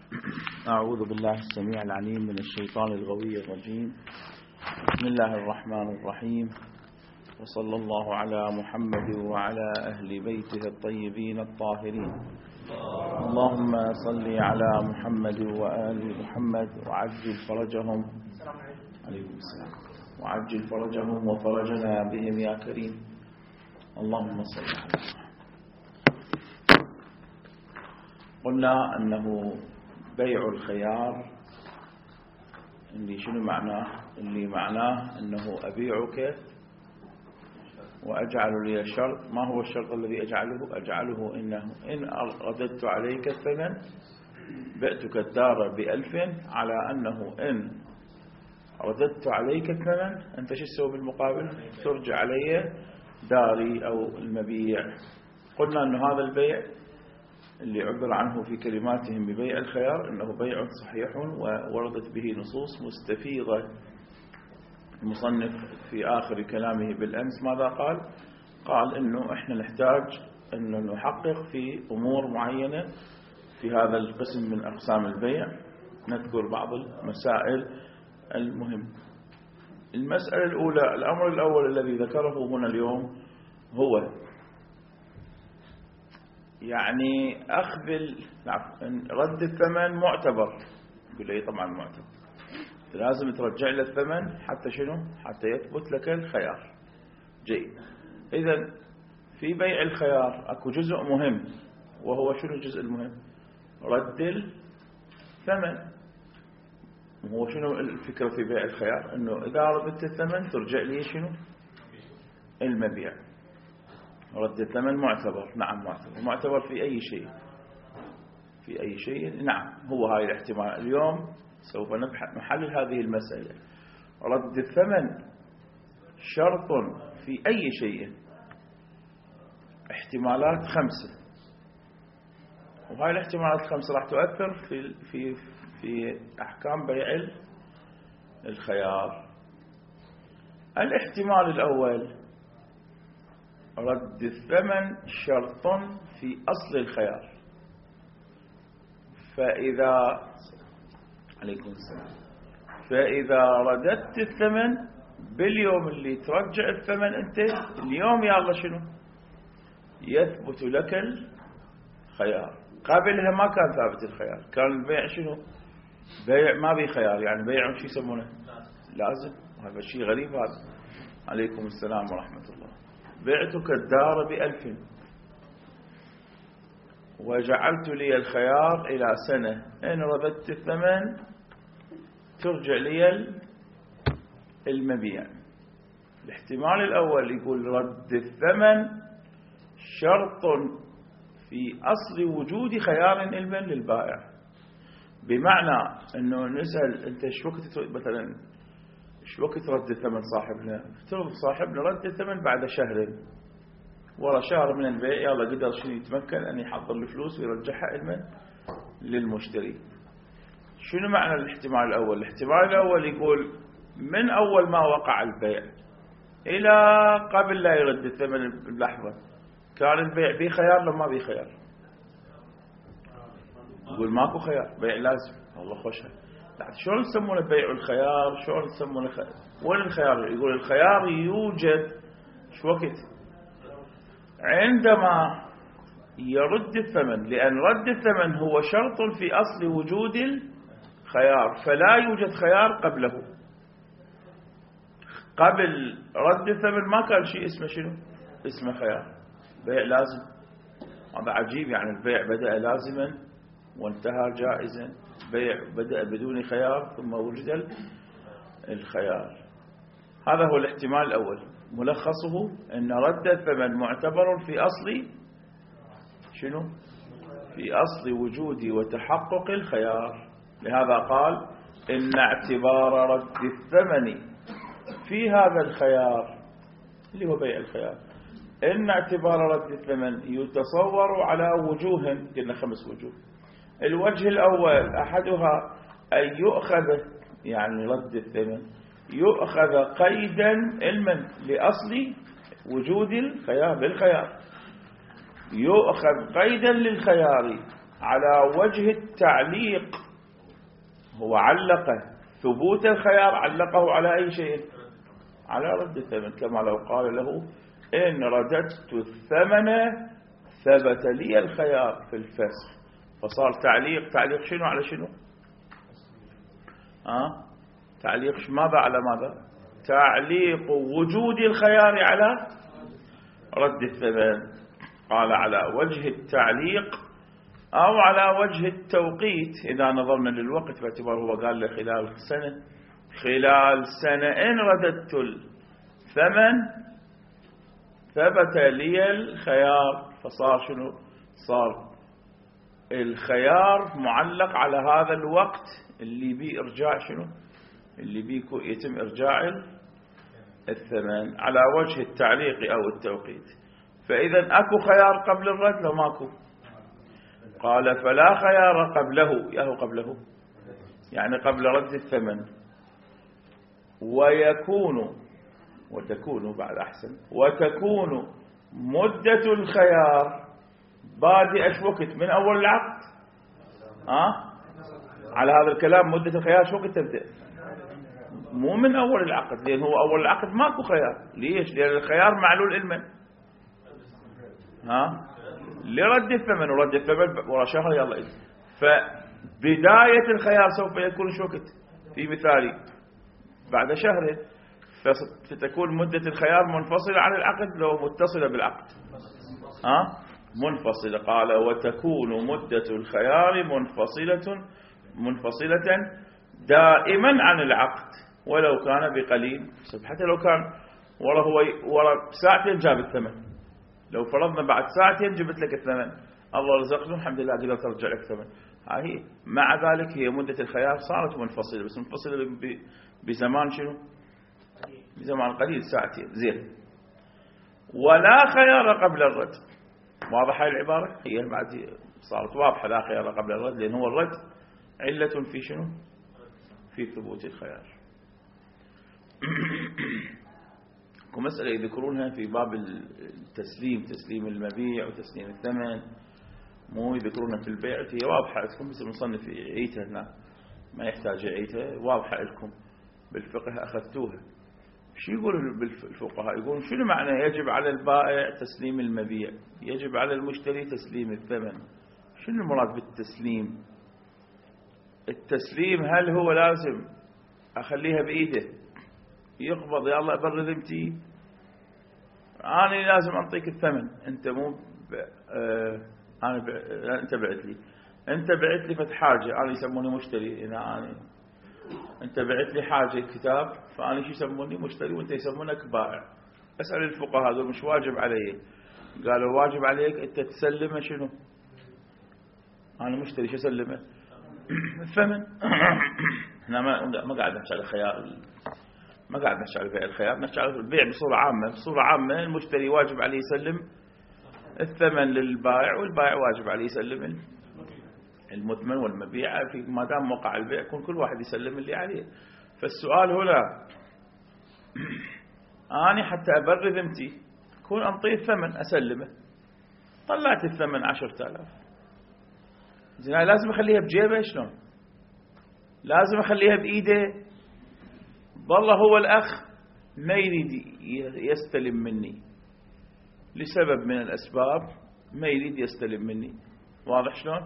أعوذ بالله السميع العليم من الشيطان الغوي الرجيم. بسم الله الرحمن الرحيم، وصلى الله على محمد وعلى أهل بيته الطيبين الطاهرين. اللهم صل على محمد وآل محمد وعجل فرجهم عليكم السلام وعجل فرجهم وفرجنا بهم يا كريم. اللهم صل على محمد. قلنا أنه بيع الخيار اللي شنو معناه؟ اللي معناه أنه أبيعك وأجعل لي الشرط. ما هو الشرط الذي أجعله إنه إن رددت عليك الثمن بعتك الدار ب1000، على أنه إن رددت عليك الثمن أنت شو تسوي بالمقابل؟ ترجع علي داري أو المبيع. قلنا أن هذا البيع اللي عبر عنه في كلماتهم ببيع الخيار إنه بيع صحيح، ووردت به نصوص مستفيضة. المصنف في آخر كلامه بالأمس ماذا قال؟ قال إنه إحنا نحتاج أن نحقق في أمور معينة في هذا القسم من أقسام البيع. نذكر بعض المسائل المهمة. المسألة الأولى، الأمر الأول الذي ذكره هنا اليوم هو يعني رد الثمن معتبر. يقول لي طبعا معتبر، لازم ترجع له الثمن حتى شنو؟ حتى يثبت لك الخيار. جيد. إذن في بيع الخيار اكو جزء مهم، وهو شنو الجزء المهم؟ رد الثمن. وهو شنو الفكرة في بيع الخيار؟ انه اذا ردت الثمن ترجع لي شنو؟ المبيع. رد الثمن معتبر. نعم معتبر في أي شيء. في أي شيء. نعم هو هاي الاحتمال. اليوم سوف نحلل هذه المسألة. رد الثمن شرط في أي شيء. احتمالات 5، وهاي الاحتمالات 5 راح تؤثر في أحكام بيع الخيار. الاحتمال الأول، رد الثمن شرط في أصل الخيار. فإذا رددت الثمن باليوم اللي ترجع الثمن أنت، اليوم يلا شنو؟ يثبت لك الخيار. قبلها ما كان ثابت الخيار، كان البيع شنو؟ بيع ما بي خيار، يعني بيع شو يسمونه؟ لازم. وهذا شيء غريب هذا. عليكم السلام ورحمة الله. بعتك الدار ب1000 وجعلت لي الخيار إلى سنة، إن رددت الثمن ترجع لي المبيع. الاحتمال الأول يقول رد الثمن شرط في أصل وجود خيار للبائع. بمعنى أنه نسأل أنت شو وقت مثلا شو وقت رد الثمن صاحبنا؟ افترض صاحبنا رد الثمن بعد شهر، ورا شهر من البيع يلا قدر شنو يتمكن أن يحضر الفلوس ويرجعها للمشتري. شنو معنى الاحتمال الأول؟ الاحتمال الأول يقول من أول ما وقع البيع إلى قبل لا يرد الثمن بلحظة كان البيع بيه خيار لو ما بيه خيار؟ يقول ماكو خيار، بيع لازم. والله خوشها. شلون يسمونه بيع الخيار؟ شلون يسمونه وين الخيار؟ يقول الخيار يوجد شو وقت؟ عندما يرد الثمن، لأن رد الثمن هو شرط في أصل وجود الخيار، فلا يوجد خيار قبله. قبل رد الثمن ما كان شيء اسمه شنو؟ اسمه خيار. بيع لازم. هذا عجيب، يعني البيع بدأ لازما وانتهى جائزا. بيع بدأ بدون خيار ثم وجد الخيار. هذا هو الاحتمال الأول. ملخصه أن رد الثمن معتبر في أصل شنو؟ في أصل وجود وتحقق الخيار. لهذا قال إن اعتبار رد الثمن في هذا الخيار اللي هو بيع الخيار، إن اعتبار رد الثمن يتصور على وجوه. قلنا 5 وجوه. الوجه الأول أحدها أن يؤخذ، يعني رد الثمن يؤخذ قيدا لأصل وجود الخيار بالخيار. يؤخذ قيدا للخيار على وجه التعليق هو علق ثبوت الخيار، علقه على أي شيء؟ على رد الثمن، كما لو قال له إن رددت الثمن ثبت لي الخيار في الفسخ، فصار تعليق شنو على شنو؟ تعليق ماذا على ماذا؟ تعليق وجود الخيار على رد الثمن. قال على وجه التعليق أو على وجه التوقيت إذا نظرنا للوقت، باعتباره هو قال له خلال سنة إن رددت الثمن ثبت لي الخيار، فصار شنو؟ صار الخيار معلق على هذا الوقت اللي بيه إرجاع شنو؟ اللي بيه يتم إرجاع الثمن على وجه التعليق أو التوقيت. فإذا أكو خيار قبل الرد لو ماكو؟ قال فلا خيار قبله، ياهو قبله يعني قبل رد الثمن. وتكون بعد أحسن، وتكون مدة الخيار بادئة وقت من أول العقد. على هذا الكلام مدة الخيار شو وقت تبدأ؟ مو من أول العقد، لأن هو أول العقد ماكو خيار. ليش؟ لأن الخيار معلول علما لرد الثمن، ورد الثمن ورا شهر يلا إذن. فبداية الخيار سوف يكون شو وقت؟ في مثالي بعد شهر، فتكون مدة الخيار منفصلة عن العقد لو متصلة بالعقد. منفصلة. قال وتكون مدة الخيار منفصلة دائما عن العقد ولو كان بقليل. حتى لو كان ورا ساعتين جاب الثمن، لو فرضنا بعد ساعتين جبت لك الثمن، الله رزقنا الحمد لله قدرت ترجع لك الثمن. هاي مع ذلك هي مدة الخيار صارت منفصلة، بس منفصلة بزمان شنو؟ بزمان قليل، ساعتين. زين. ولا خيار قبل الرد. واضحة العبارة؟ هي بعد صارت واضحة. لا خيار قبل الرد، لأن هو الرد علة في شنو؟ في ثبوت الخيار. ومسألة يذكرونها في باب التسليم، تسليم المبيع وتسليم الثمن، مو يذكرونها في البيع. هي واضحة لكم، بس المصنف يعيتها هنا، ما يحتاج يعيتها، واضحة لكم بالفقه أخذتوها. شو يقول الفقهاء؟ يقولون شنو معنى يجب على البائع تسليم المبيع، يجب على المشتري تسليم الثمن؟ شنو المراد بالتسليم؟ التسليم هل هو لازم أخليها بإيده يقبض يا الله أبر ذمتي، أنا لازم أعطيك الثمن، أنت مو أنت بعت لي فت حاجة، أنا يسموني مشتري. أنت بعت لي حاجة كتاب، فأنا شو يسموني مشتري وأنت يسمونك بائع. أسأل الفقهاء هذول مش واجب علي؟ قالوا واجب عليك أنت تسلمه شنو؟ أنا مشتري شو أسلمه؟ الثمن. احنا ما قاعد نحكي على الخيار، ما قاعد نحكي على بيع الخيار، نحكي على البيع بصورة عامة. بصورة عامة المشتري واجب عليه يسلم الثمن للبائع، والبائع واجب عليه يسلم المثمن والمبيع. في ما دام موقع البيع يكون كل واحد يسلم اللي عليه. فالسؤال هنا أنا حتى أبر ذمتي كون أنطيه الثمن أسلمه، طلعت الثمن 10,000، زين لازم أخليها بجيبه؟ شلون؟ لازم أخليها بإيده؟ والله هو الأخ ما يريد يستلم مني لسبب من الأسباب، ما يريد يستلم مني. واضح شلون؟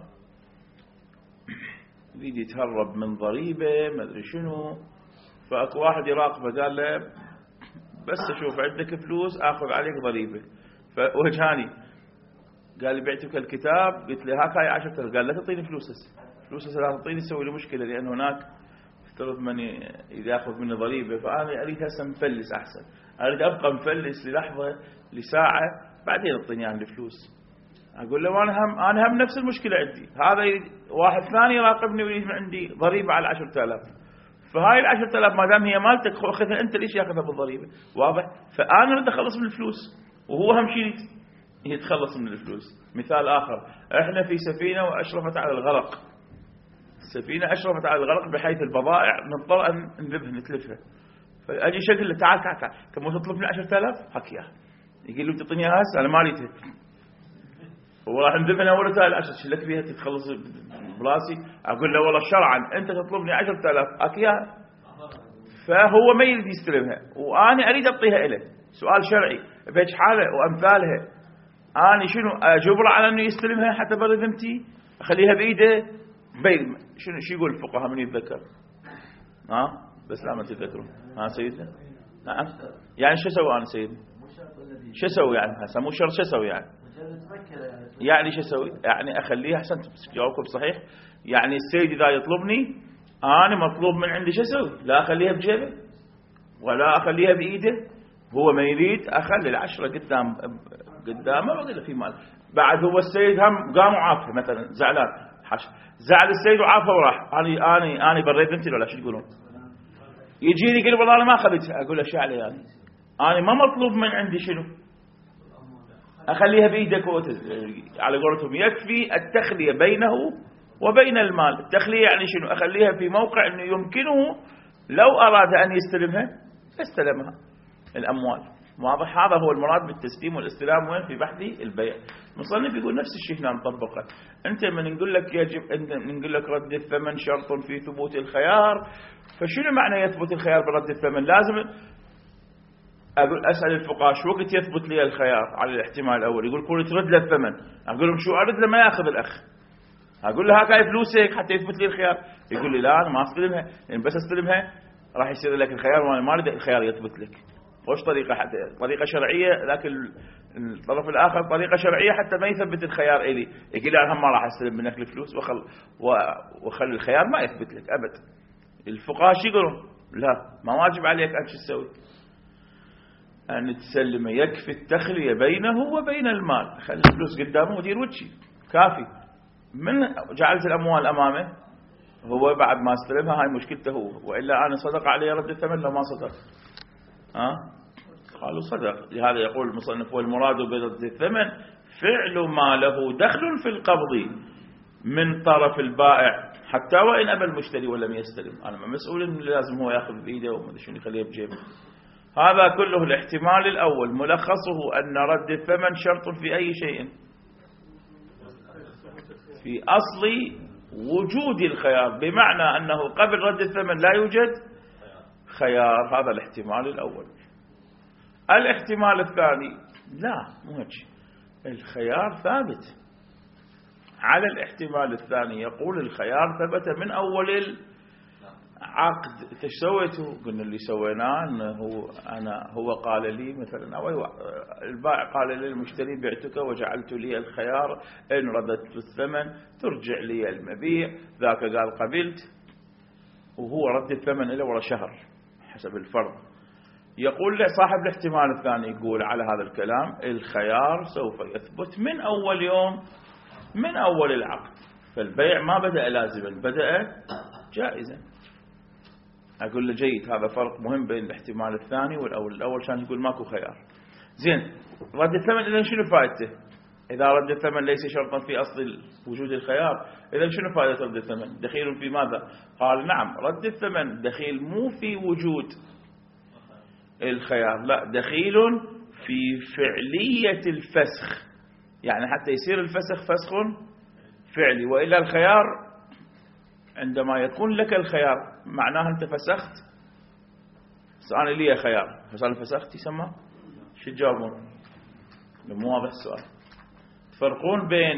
يريد يتهرب من ضريبة ما أدري شنو، فأكو واحد يراقبه قال له بس أشوف عندك فلوس آخذ عليك ضريبة. فوجهاني قال لي بعتك الكتاب، قلت له هاك هاي 10,000. قال لا تعطيني فلوس لا تعطيني، تسوي لي مشكلة، لأن هناك افترض مني إذا يأخذ مني ضريبة، فأنا أريد هسه مفلس أحسن، أريد أبقى مفلس للحظة لساعة بعدين أعطيني عن الفلوس. أقول له أنا هم نفس المشكلة عندي، هذا واحد ثاني يراقبني ويريد من عندي ضريبة على 10,000، فهاي 10,000 ما دام هي مالتك خذها أنت، ليش يأخذها بالضريبة؟ واضح؟ فأنا أريد أخلص من الفلوس وهو هم شيء يتخلص من الفلوس. مثال آخر، إحنا في سفينة وأشرفت على الغرق، السفينة أشرفت على الغرق بحيث البضائع نضطر أن نذبها نتلفها، فأجي شكل له تعال كم تطلب لي 10,000 حكيها، يقول له تعطيني هسه أنا ما أريدها. وراح ندفن اول 3000 شو لك بيها تتخلص براسي؟ اقول له والله شرعا انت تطلبني 10,000 اكيها، فهو ما يريد يستلمها وانا اريد اعطيها له. سؤال شرعي بهيج حاله وامثالها، انا شنو اجبره على انه يستلمها حتى برد ذمتي؟ اخليها بايده؟ شنو شو يقول الفقهاء من يتذكر؟ بس لا ما تتذكرون. سيدنا نعم، يعني شو اسوي انا سيدنا؟ شو اسوي يعني هسه؟ مو شرط، شو اسوي يعني شو اسوي؟ يعني اخليها احسن جاوبكم صحيح. يعني السيد اذا يطلبني انا مطلوب من عندي شو اسوي؟ لا اخليها بجيبه ولا اخليها بايده. هو ما يريد اخلي العشرة قدامه واقول له في مال. بعد هو السيد هم قام وعافه مثلا زعلان، زعل السيد وعافه وراح، اني بريت بنتي ولا شو تقولون؟ يجيني يقول والله انا ما اخذتها، اقول له شو علي يعني؟ انا ما مطلوب من عندي شنو؟ اخليها بايدك على قولتهم يكفي التخليه بينه وبين المال. التخليه يعني شنو؟ اخليها في موقع انه يمكنه لو اراد ان يستلمها استلمها الاموال. واضح؟ هذا هو المراد بالتسليم والاستلام. وين؟ في بحث البيع. المصنف يقول نفس الشيء هنا نطبقه. انت من نقول لك يجب ان نقول لك رد الثمن شرط في ثبوت الخيار، فشنو معنى يثبت الخيار برد الثمن؟ لازم اقول اسال الفقهاء شو وقت يثبت لي الخيار على الاحتمال الاول؟ يقول كل ترد له الثمن، اقول لهم شو ارد له ما ياخذ الاخ، اقول له هاي فلوسك حتى يثبت لي الخيار، يقول لي لا انا ما استلمها، يعني بس استلمها راح يصير لك الخيار وانا ما اريد الخيار يثبت لك. وش طريقه؟ حتى طريقه شرعيه، لكن الطرف الاخر طريقه شرعيه حتى ما يثبت الخيار الي، يقول لي انا ما راح استلم منك الفلوس وخلي الخيار ما يثبت لك ابد. الفقهاء شو يقولون؟ لا ما واجب عليك ان شو تسوي؟ أن تسلم، يكفي التخلية بينه وبين المال. خلي الفلوس قدامه ودير وجهي كافي. من جعلت الأموال أمامه هو بعد ما استلمها هاي مشكلته هو، وإلا أنا صدق عليه رد الثمن لو ما صدق. قالوا صدق. لهذا يقول المصنف والمراد برد الثمن فعل ما له دخل في القبض من طرف البائع حتى وإن أبى المشتري ولم يستلم. أنا ما مسؤول إن لازم هو يأخذ بإيده وما شنو يخليه بجيبه. هذا كله الاحتمال الأول. ملخصه أن رد الثمن شرط في أي شيء؟ في أصل وجود الخيار، بمعنى أنه قبل رد الثمن لا يوجد خيار. هذا الاحتمال الأول. الاحتمال الثاني لا مو هيك، الخيار ثابت. على الاحتمال الثاني يقول الخيار ثبت من أول عقد. ايش سويتوا؟ قلنا اللي سويناه انه هو قال لي مثلا، او البائع قال لي المشتري بعتك وجعلت لي الخيار ان رددت الثمن ترجع لي المبيع. ذاك قال قبلت، وهو رد الثمن له ورا شهر حسب الفرض. يقول له صاحب الاحتمال الثاني يقول على هذا الكلام الخيار سوف يثبت من اول يوم من اول العقد، فالبيع ما بدأ لازما، بدأ جائزا. أقول له جيد، هذا فرق مهم بين الاحتمال الثاني والأول. الأول كان يقول ماكو خيار. زين، رد الثمن إذا شنو فائدته؟ إذا رد الثمن ليس شرطا في أصل وجود الخيار، إذا شنو فائدة رد الثمن؟ دخيل في ماذا؟ قال نعم، رد الثمن دخيل مو في وجود الخيار، لا، دخيل في فعلية الفسخ. يعني حتى يصير الفسخ فسخ فعلي، وإلا الخيار عندما يكون لك الخيار معناه أنت فسخت. أنا لي خيار فصار فسخت يسمى شو تجاوبون؟ مو واضح السؤال. تفرقون بين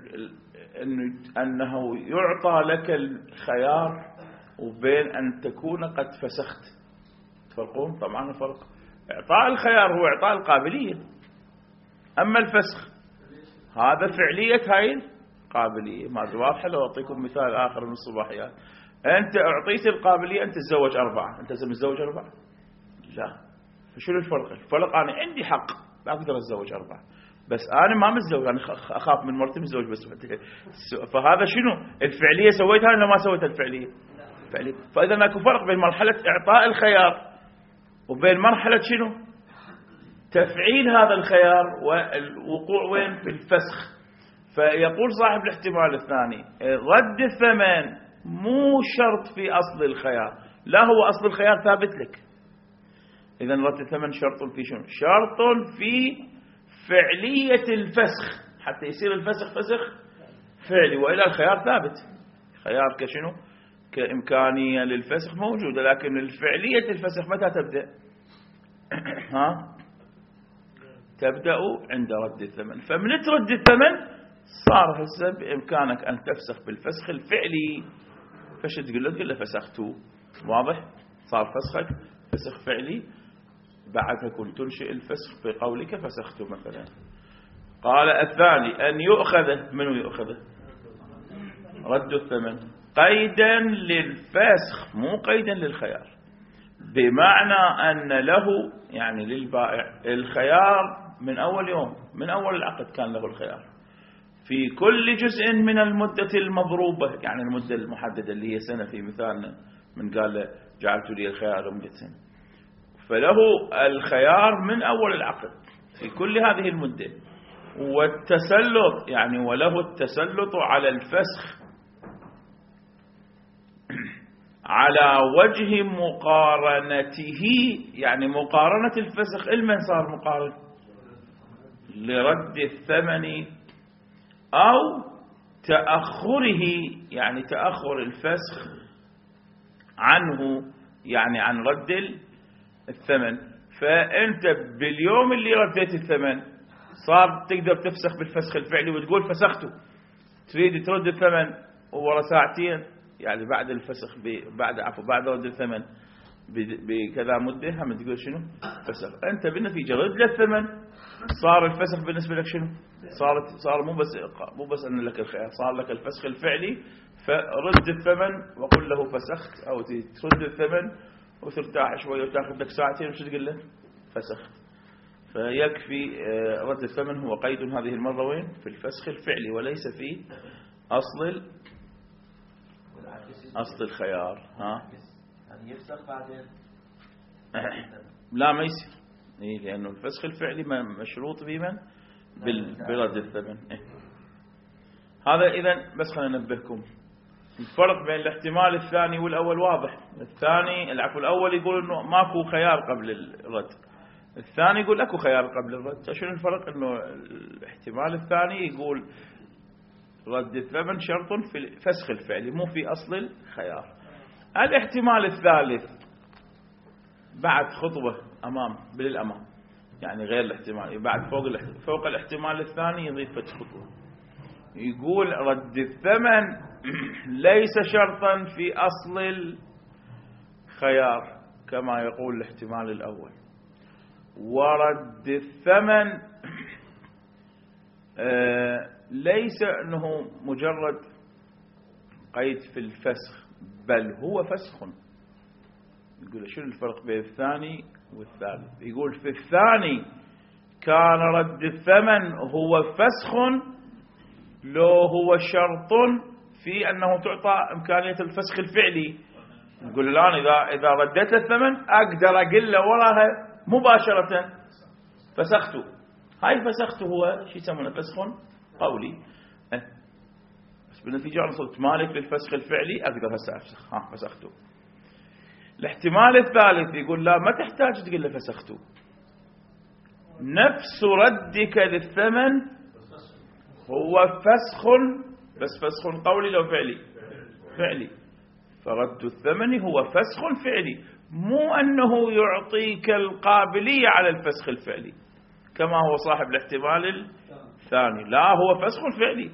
أنه يعطى لك الخيار وبين أن تكون قد فسخت. تفرقون؟ طبعا الفرق. إعطاء الخيار هو إعطاء القابلية، أما الفسخ هذا فعلية هاي قابلية. ما واضحة؟ لو أعطيكم مثال آخر من الصباحيات. أنت أعطيت القابلية أن تتزوج 4، أنت متزوج 4؟ لا. فشو الفرق؟ الفرق أنا عندي حق لا أقدر أتزوج 4، بس أنا ما متزوج، أنا أخاف من مرتي متزوج بس. فهذا شنو؟ الفعلية سويتها ولا ما سويتها الفعلية؟ فعلية. فإذا ماكو فرق بين مرحلة إعطاء الخيار وبين مرحلة شنو؟ تفعيل هذا الخيار والوقوع وين؟ في الفسخ. فيقول صاحب الاحتمال الثاني رد الثمن مو شرط في أصل الخيار، لا، هو أصل الخيار ثابت لك. إذن رد الثمن شرط في شنو؟ شرط في فعلية الفسخ. حتى يصير الفسخ فسخ فعلي، وإلا الخيار ثابت. خيار كشنو؟ كإمكانية للفسخ موجودة، لكن الفعلية الفسخ متى تبدأ؟ تبدأ عند رد الثمن. فمن ترد الثمن صار هسه بإمكانك أن تفسخ بالفسخ الفعلي. فش تقول له فسخته، واضح؟ صار فسخك فسخ فعلي، بعدها كنت تنشئ الفسخ بقولك فسخته مثلا. قال الثاني أن يؤخذ، منو يؤخذه؟ رد الثمن قيدا للفسخ مو قيدا للخيار، بمعنى أن له يعني للبائع الخيار من أول يوم، من أول العقد كان له الخيار في كل جزء من المدة المضروبة، يعني المدة المحددة اللي هي سنة في مثالنا، من قال له جعلت لي الخيار لمدة سنة، فله الخيار من أول العقد في كل هذه المدة، والتسلط يعني وله التسلط على الفسخ على وجه مقارنته، يعني مقارنة الفسخ لمن صار مقارن؟ لرد الثمن أو تأخره، يعني تأخر الفسخ عنه، يعني عن رد الثمن. فأنت باليوم اللي رديت الثمن صار تقدر تفسخ بالفسخ الفعلي وتقول فسخته، تريد ترد الثمن ورا ساعتين، يعني بعد الفسخ بعد رد الثمن بكذا مدة هم تقول شنو فسخ. أنت بالنتيجة رد للثمن، صار الفسخ بالنسبة لك شنو؟ صار مو بس أن لك الخيار، صار لك الفسخ الفعلي. فرد الثمن وقل له فسخت، أو ترد الثمن وترتاح شوية وتاخذ لك ساعتين وش تقول له فسخت. فيكفي رد الثمن هو قيد هذه المرة وين؟ في الفسخ الفعلي، وليس في أصل الخيار. يعني يفسخ بعدين لا ما يصير، لأنه الفسخ الفعلي مشروط بمن؟ برد الثمن. هذا إذن بس خلينا ننبهكم الفرق بين الاحتمال الثاني والأول واضح. الأول يقول إنه ماكو خيار قبل الرد، الثاني يقول اكو خيار قبل الرد. شنو الفرق؟ إنه الاحتمال الثاني يقول رد الثمن شرط في الفسخ الفعلي مو في أصل الخيار. الاحتمال الثالث بعد خطوة بالأمام، يعني غير الاحتمال، بعد فوق الاحتمال الثاني يضيف خطوة، يقول رد الثمن ليس شرطا في أصل الخيار كما يقول الاحتمال الأول، ورد الثمن ليس أنه مجرد قيد في الفسخ، بل هو فسخ. يقول شنو الفرق بين الثاني والثالث؟ يقول في الثاني كان رد الثمن هو فسخ لو هو شرط في أنه تعطى إمكانية الفسخ الفعلي. يقول الآن إذا رديت الثمن أقدر أقول له وراها مباشرة فسخته. هاي فسخته هو شو يسمونه فسخ قولي، بس بالنتيجة أنا صرت مالك للفسخ الفعلي، أقدر هسه أفسخ فسخته. الاحتمال الثالث يقول لا، ما تحتاج تقول له فسخته، نفس ردك للثمن هو فسخ، بس فسخ قولي لو فعلي. فرد الثمن هو فسخ فعلي، مو أنه يعطيك القابلية على الفسخ الفعلي كما هو صاحب الاحتمال الثاني، لا هو فسخ فعلي.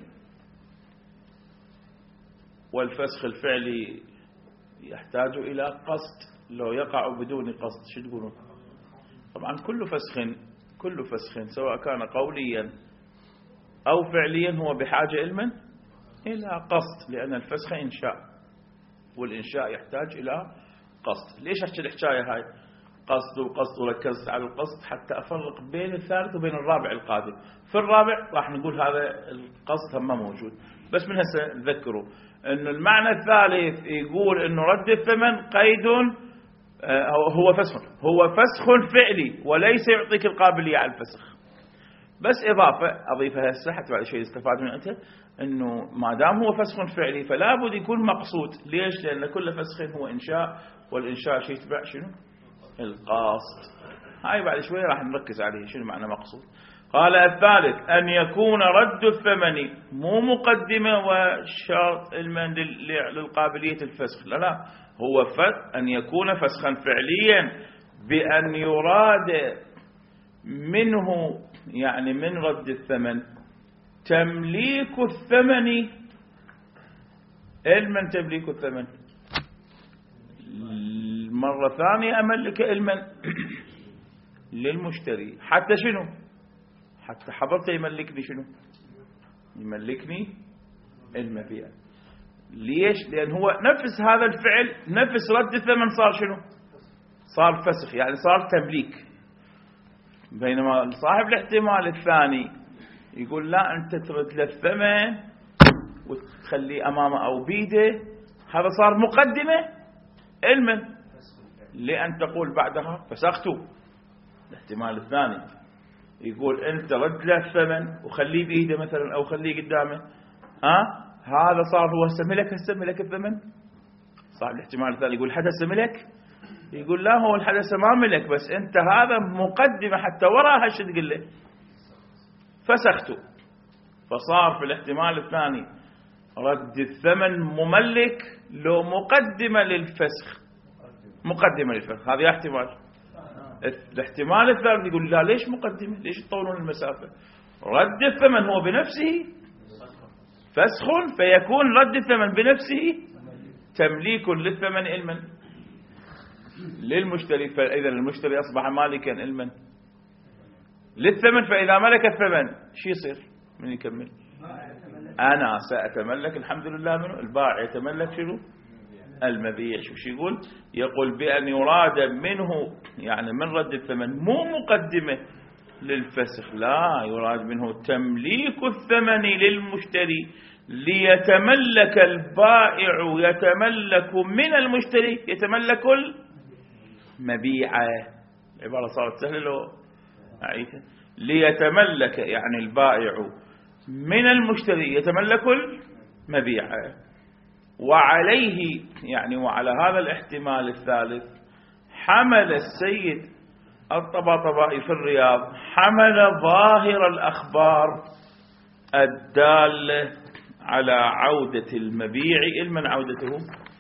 والفسخ الفعلي يحتاج إلى قصد، لو يقع بدون قصد شو تقولون؟ طبعا كل فسخ سواء كان قوليا أو فعليا هو بحاجة إلى قصد، لأن الفسخ إنشاء، والإنشاء يحتاج إلى قصد. ليش أحكي الحكاية هاي قصد وقصد، وركزت على القصد حتى أفرق بين الثالث وبين الرابع القادم. في الرابع راح نقول هذا القصد هم موجود، بس من هسه نذكروا أن المعنى الثالث يقول أنه رد الثمن قيد هو فسخ فعلي وليس يعطيك القابلية على الفسخ. بس أضيفها هسه حتى بعد شيء استفاد من أنت، أنه ما دام هو فسخ فعلي فلا بد يكون مقصود. ليش؟ لأن كل فسخ هو إنشاء، والإنشاء شيء يتبع شنو؟ القصد. هاي بعد شوية راح نركز عليه شنو معنى مقصود. قال الثالث أن يكون رد الثمن مو مقدمة وشرط للقابلية الفسخ، لا هو أن يكون فسخا فعليا بأن يراد منه يعني من رد الثمن تمليك الثمن. علما تمليك الثمن مرة ثانية أملك علما للمشتري حتى شنو؟ حتى حضرته يملكني شنو؟ يملكني المبيع. ليش؟ لأن هو نفس هذا الفعل نفس رد الثمن صار شنو؟ صار فسخ، يعني صار تمليك. بينما صاحب الاحتمال الثاني يقول لا أنت ترد له الثمن وتخليه أمامه أو بيده، هذا صار مقدمة علما لأن تقول بعدها فسخته. الاحتمال الثاني يقول أنت رد له الثمن وخليه بإيده مثلا أو خليه قدامه، هذا صار هو هسه ملك الثمن. صاحب الاحتمال الثاني يقول حدث ملك، يقول لا هو الحدث ما ملك، بس أنت هذا مقدمة حتى وراها شو تقول له فسخته. فصار في الاحتمال الثاني رد الثمن مملك لو مقدمة للفسخ، مقدمة للفسخ، هذا احتمال. الاحتمال الثالث يقول لا ليش مقدمة، ليش تطولون المسافة؟ رد الثمن هو بنفسه فسخ، فيكون رد الثمن بنفسه تمليك للثمن علما للمشتري. فإذا المشتري أصبح مالكا علما للثمن. فإذا ملك الثمن شو يصير؟ من يكمل؟ أنا سأتملك الحمد لله منه. البائع يتملك شنو؟ المبيع. شو يقول؟ يقول بأن يراد منه يعني من رد الثمن مو مقدمة للفسخ، لا يراد منه تمليك الثمن للمشتري ليتملك البائع يتملك من المشتري يتملك المبيع. عبارة صارت سهلة لو أعيدها. ليتملك يعني البائع من المشتري يتملك المبيع. وعليه يعني وعلى هذا الاحتمال الثالث حمل السيد الطباطبائي في الرياض حمل ظاهر الأخبار الدالة على عودة المبيع. علما عودته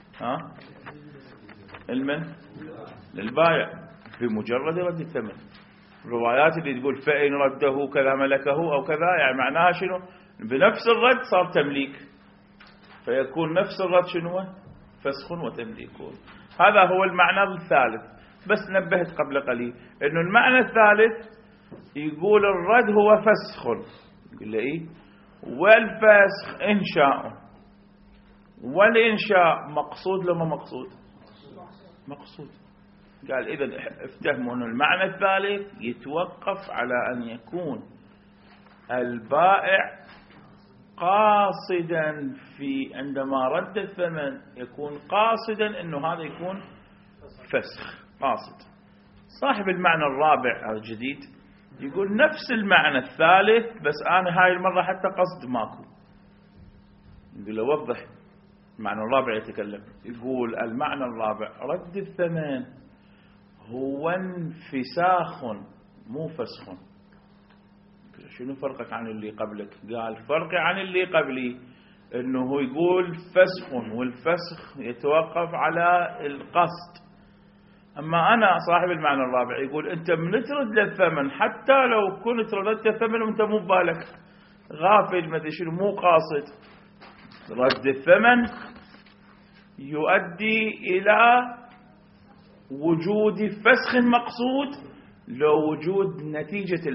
علما للبائع بمجرد رد الثمن. الروايات اللي تقول فإن رده كذا ملكه أو كذا يعني معناها شنو؟ بنفس الرد صار تمليك، فيكون نفس الرد شنو؟ فسخ وتمليك. هذا هو المعنى الثالث. بس نبهت قبل قليل إنه المعنى الثالث يقول الرد هو فسخ، يقول له إيه؟ والفسخ إنشاء، والإنشاء مقصود لما مقصود مقصود. قال إذا افتهموا أن المعنى الثالث يتوقف على أن يكون البائع قاصدا في عندما رد الثمن يكون قاصدا أنه هذا يكون فسخ قاصد. صاحب المعنى الرابع الجديد يقول نفس المعنى الثالث بس أنا هاي المرة حتى قصد ماكو. يقول له وضح المعنى الرابع. يتكلم يقول المعنى الرابع رد الثمن هو انفساخ مو فسخ. شنو فرقك عن اللي قبلك؟ قال فرق عن اللي قبلي انه يقول فسخ، والفسخ يتوقف على القصد. اما انا صاحب المعنى الرابع يقول انت من ترد للثمن حتى لو كنت ردت الثمن وانت مو ببالك غافل ما ادري شنو مو قاصد، رد الثمن يؤدي الى وجود فسخ مقصود لو وجود نتيجة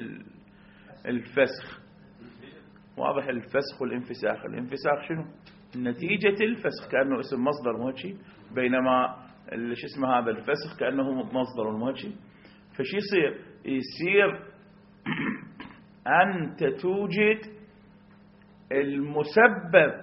الفسخ. واضح؟ الفسخ والانفساخ. الانفساخ شنو؟ نتيجة الفسخ كأنه اسم مصدر مو هيك، بينما شو اسمه هذا الفسخ كأنه مصدر مو هيك. فشي يصير أنت توجد المسبب،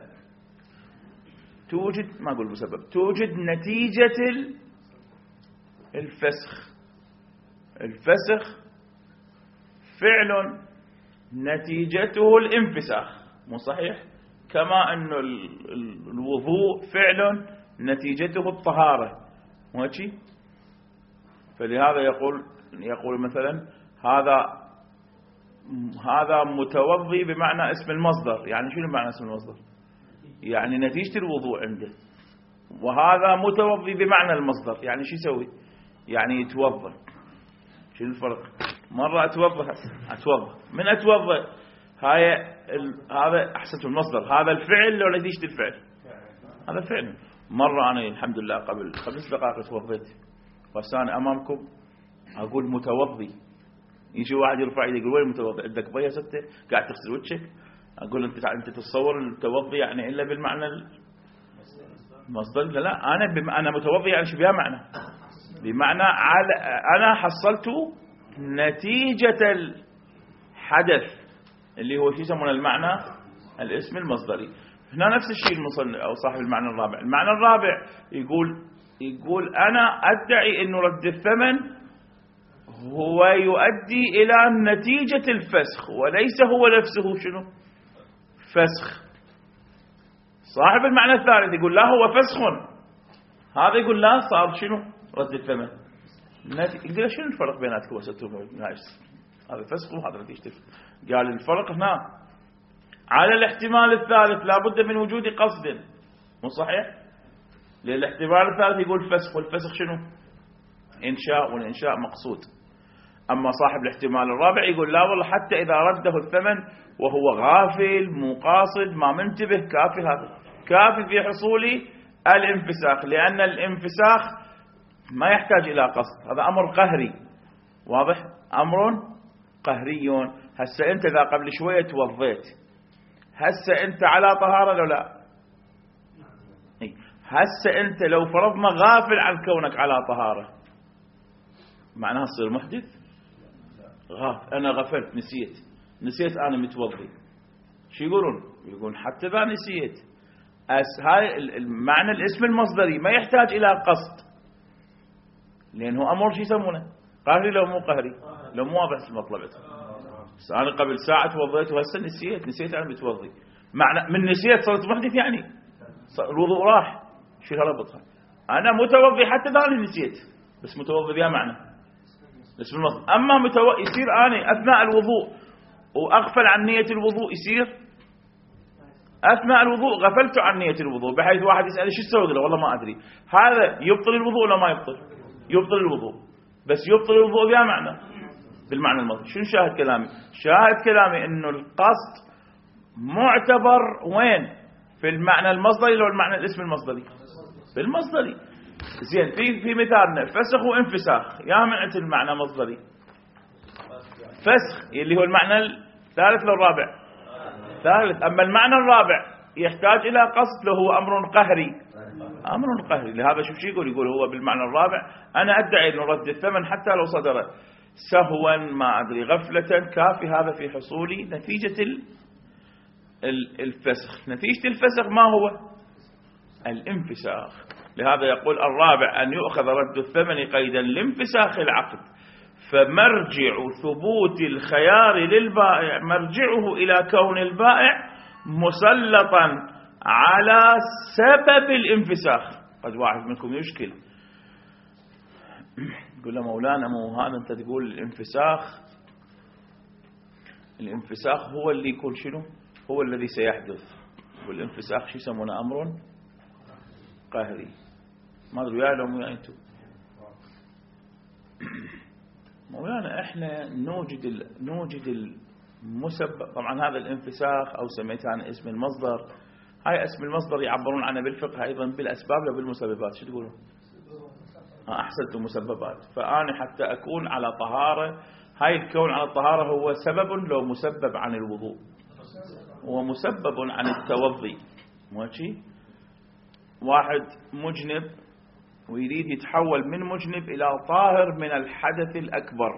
توجد ما أقول مسبب، توجد نتيجة الفسخ. الفسخ فعل نتيجته الانفساخ، مو صحيح؟ كما أن الوضوء فعل نتيجته الطهارة، مو هيك؟ فلهذا يقول مثلا هذا هذا متوضي بمعنى اسم المصدر. يعني شنو معنى اسم المصدر؟ يعني نتيجة الوضوء عنده. وهذا متوضي بمعنى المصدر. يعني شو يسوي؟ يعني يتوضا. شنو الفرق؟ مرة أتوضا من أتوضا هذا أحسنت المصدر، هذا الفعل لو نتيجة الفعل؟ هذا فعل. مرة أنا الحمد لله قبل 5 دقائق توضيت، وأنا أمامكم أقول متوضي، يجي واحد يرفع يدي يقول وين متوضي؟ عندك بيا ستة قاعد تغسل وجهك؟ أقول أنت تتصور المتوضي يعني إلا بالمعنى المصدر؟ لا، أنا متوضي يعني شو بها معنى؟ بمعنى أنا حصلت نتيجة الحدث اللي هو شو يسمونه المعنى الاسم المصدري. هنا نفس الشيء المصنف أو صاحب المعنى الرابع. المعنى الرابع يقول أنا أدعي إنه رد الثمن هو يؤدي إلى نتيجة الفسخ وليس هو نفسه شنو فسخ. صاحب المعنى الثالث يقول لا هو فسخ، هذا يقول لا صار شنو رد الثمن. يقول شنو الفرق بيناتكم وسطهم؟ هذا فسخ وهذا نتيجة. قال الفرق هنا على الاحتمال الثالث لابد من وجود قصد، مو صحيح؟ لأن الاحتمال الثالث يقول فسخ، والفسخ شنو إنشاء، والإنشاء مقصود. أما صاحب الاحتمال الرابع يقول لا والله حتى إذا رده الثمن وهو غافل مو قاصد ما منتبه كافي، هذا كافي في حصول الانفساخ، لأن الانفساخ ما يحتاج إلى قصد، هذا أمر قهري. واضح؟ أمر قهري. هسه أنت إذا قبل شوية توضيت، هسه أنت على طهارة لو لا؟ هسه أنت لو فرضنا غافل عن كونك على طهارة، معناها تصير محدث؟ أنا غفلت نسيت أنا متوضي، شو يقولون؟ يقولون حتى إذا نسيت هاي المعنى الاسم المصدري ما يحتاج إلى قصد، لأنه أمر شو يسمونه قهري لو مو قهري، لو مو واضح المطلب. بس أنا قبل ساعة توضيت وهسه نسيت أنا متوضي، معنى من نسيت صرت محدث؟ يعني الوضوء راح، شو ربطها؟ أنا متوضي حتى إذا أنا نسيت، بس متوضي بها معنى اسم المصدر. أما يصير أنا أثناء الوضوء وأغفل عن نية الوضوء، يصير أثناء الوضوء غفلت عن نية الوضوء، بحيث واحد يسأل شو تسوي؟ له والله ما أدري. هذا يبطل الوضوء ولا ما يبطل؟ يبطل الوضوء، بس يبطل الوضوء بها معنى بالمعنى المصدر. شنو شاهد كلامي؟ شاهد كلامي إنه القصد معتبر وين؟ في المعنى المصدري لو المعنى الاسم المصدري؟ بالمصدري. زين، في مثالنا فسخ وانفساخ، يا منعت المعنى مصدري فسخ اللي هو المعنى الثالث لو الرابع؟ ثالث. أما المعنى الرابع يحتاج إلى قصد، له هو أمر قهري، أمر قهري. لهذا شو يقول هو بالمعنى الرابع أنا أدعي أنه رد الثمن حتى لو صدر سهوا ما أدري غفلة كافي، هذا في حصول نتيجة الفسخ. نتيجة الفسخ ما هو؟ الانفساخ. لهذا يقول الرابع أن يؤخذ رد الثمن قيدا لانفساخ العقد، فمرجع ثبوت الخيار للبائع مرجعه إلى كون البائع مسلطا على سبب الانفساخ. قد واحد منكم يشكل يقول له مولانا مو هذا أنت تقول الانفساخ هو اللي يكون شنو؟ هو الذي سيحدث، والانفساخ شو يسمونه؟ أمر قهري. ما أدري يا لهم يا أنتم مولانا احنا نوجد المسبب. طبعا هذا الانفساخ او سميتها عن اسم المصدر، هاي اسم المصدر يعبرون عنه بالفقه ايضا بالاسباب لو بالمسببات. شو تقولون؟ احسنتم مسببات. فانا حتى اكون على طهارة، هاي الكون على الطهارة هو سبب لو مسبب عن الوضوء، هو مسبب عن التوضي. ماشي؟ واحد مجنب ويريد يتحول من مجنب إلى طاهر من الحدث الأكبر،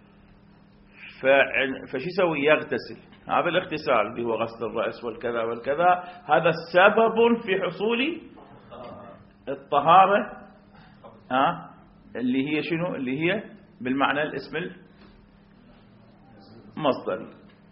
فشو يسوي؟ يغتسل. هذا الاغتسال اللي هو غسل الرأس والكذا والكذا، هذا سبب في حصول الطهارة اللي هي شنو؟ اللي هي بالمعنى الاسم المصدري.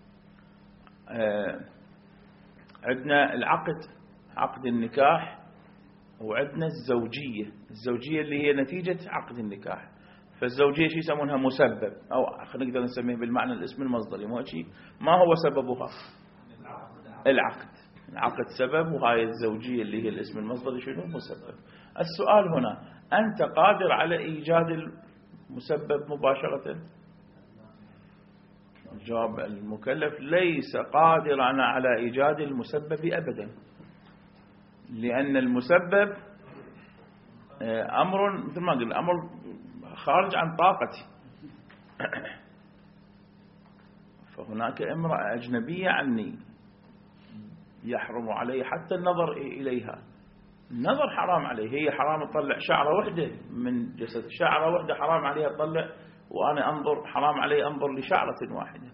عندنا العقد، عقد النكاح، وعندنا الزوجية اللي هي نتيجة عقد النكاح. فالزوجية شيء يسمونها مسبب، أو نقدر نسميه بالمعنى الاسم المصدري، مو شيء. ما هو سببها؟ العقد سبب، وهاي الزوجية اللي هي الاسم المصدري شنو؟ مسبب. السؤال هنا، أنت قادر على إيجاد المسبب مباشرة؟ الجواب المكلف ليس قادرا على إيجاد المسبب أبدا، لأن المسبب أمر مثل ما قلنا أمر خارج عن طاقتي. فهناك امرأة أجنبية عني يحرم علي حتى النظر إليها، النظر حرام عليه، هي حرام تطلع شعرة واحدة من جسد، شعرة واحدة حرام عليها تطلع، وأنا أنظر حرام علي أنظر لشعرة واحدة.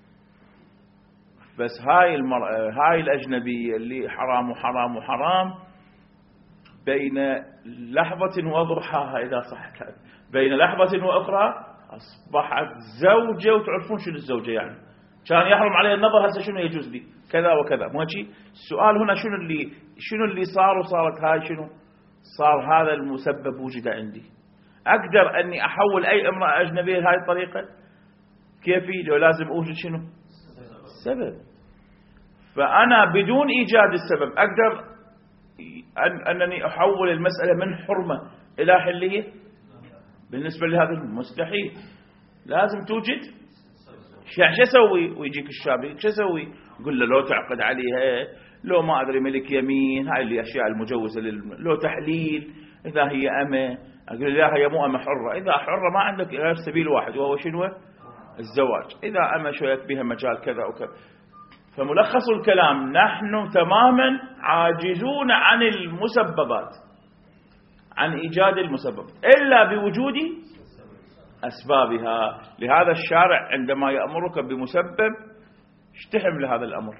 بس هاي المرأة هاي الأجنبية اللي حرام وحرام وحرام بين لحظة وضحاها، إذا صح بين لحظة وأخرى أصبحت زوجة. وتعرفون شنو الزوجة يعني؟ كان يحرم عليه النظر، هسه شنو يجوز لي؟ كذا وكذا. مو هيك؟ السؤال هنا شنو اللي صار؟ وصارت هاي شنو؟ صار هذا المسبب وجد عندي. أقدر أني أحول أي امرأة أجنبية بهاي الطريقة؟ كيفي؟ لو لازم أوجد شنو؟ السبب. فأنا بدون إيجاد السبب أقدر أنني أحول المسألة من حرمة إلى حلية؟ بالنسبة لهذا المستحيل. لازم توجد. شو أسوي؟ ويجيك الشاب شو أسوي؟ قل له لو تعقد عليها، لو ما أدري ملك يمين، هاي الأشياء المجوزة لو تحليل، إذا هي أمة أقول لا هي مو أمة حرة. إذا حرة ما عندك غير سبيل واحد، وهو شنو؟ الزواج. إذا أمة شوية بها مجال كذا وكذا. فملخص الكلام، نحن تماما عاجزون عن المسببات، عن إيجاد المسبب إلا بوجود أسبابها. لهذا الشارع عندما يأمرك بمسبب اشتحم لهذا الأمر.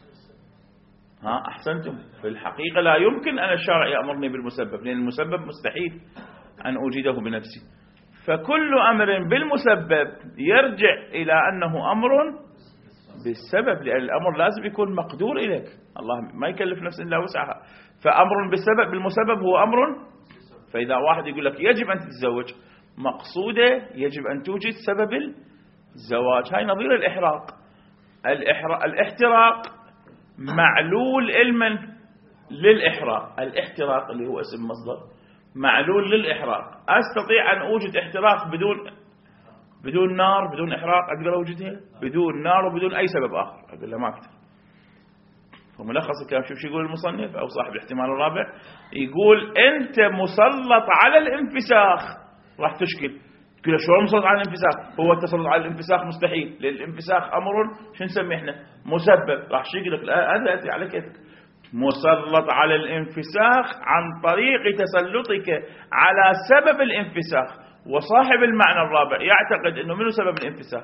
أحسنتم. في الحقيقة لا يمكن أن الشارع يأمرني بالمسبب، لأن المسبب مستحيل أن أوجده بنفسي. فكل أمر بالمسبب يرجع إلى أنه أمر بالسبب، لأن الأمر لازم يكون مقدور إليك، الله ما يكلف نفس إلا وسعها. فأمر بالسبب بالمسبب هو أمر. فإذا واحد يقول لك يجب أن تتزوج، مقصوده يجب أن توجد سبب الزواج. هاي نظير الإحراق. الاحتراق معلول علما للإحراق. الاحتراق اللي هو اسم مصدر معلول للإحراق. أستطيع أن أوجد احتراق بدون نار، بدون إحراق أقدر أوجدها؟ بدون نار وبدون أي سبب آخر أقول له ما أقدر. فملخص الكلام شوف شو يقول المصنف أو صاحب الاحتمال الرابع، يقول أنت مسلط على الانفساخ. راح تشكل تقول له شلون مسلط على الانفساخ؟ هو التسلط على الانفساخ مستحيل، لأن الانفساخ أمر شو نسميه احنا؟ مسبب. راح يقول لك لا أنت على كيفك. مسلط على الانفساخ عن طريق تسلطك على سبب الانفساخ. وصاحب المعنى الرابع يعتقد أنه منه سبب الانفساخ؟